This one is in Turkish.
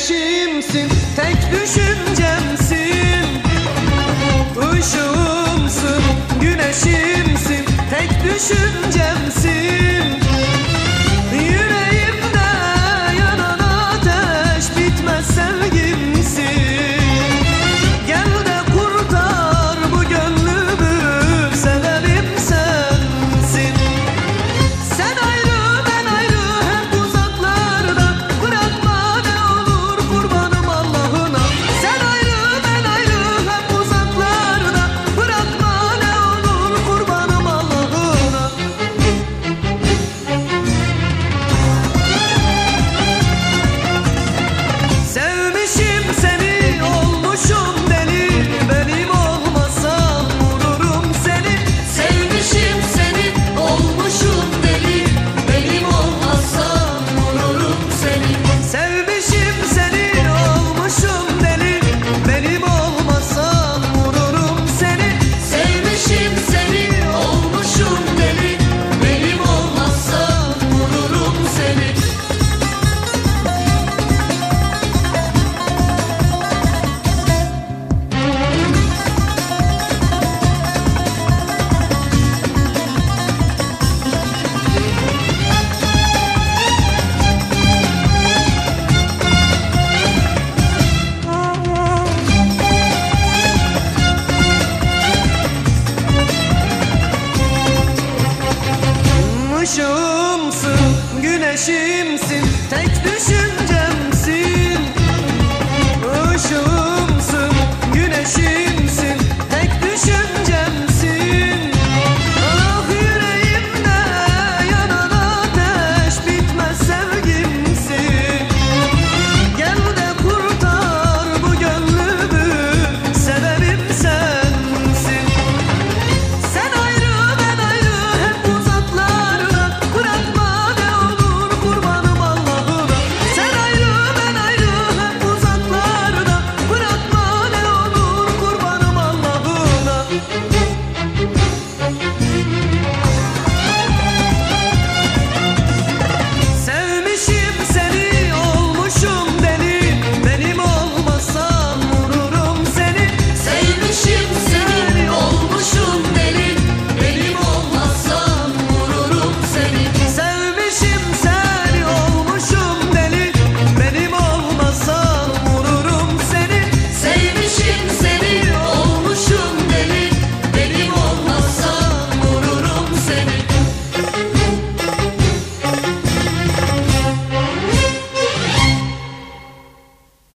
güneşimsin, tek düşüncemsin. Işığımsın, güneşimsin, tek düşüncemsin. Yüreğimde yanan ateş, bitmez sevgimsin. Gel de kurtar bu gönlümü, sebebim sensin. Sen ayrı ben ayrı, hep uzaklarda, bırakma ne olur kurbanım Allah'ına. Sen ayrı ben ayrı, hep uzaklarda, bırakma ne olur kurbanım Allah'ına. Sevmişim seni, olmuşum deli, benim olmasam vururum seni. Sevmişim seni, olmuşum deli, benim olmazsam vururum seni. Sevmişim seni, olmuşum deli, benim olmasam vururum seni. Sevmişim seni, olmuşum deli, benim olmazsam vururum seni. Işığımsın, güneşimsin, tek düşüncem.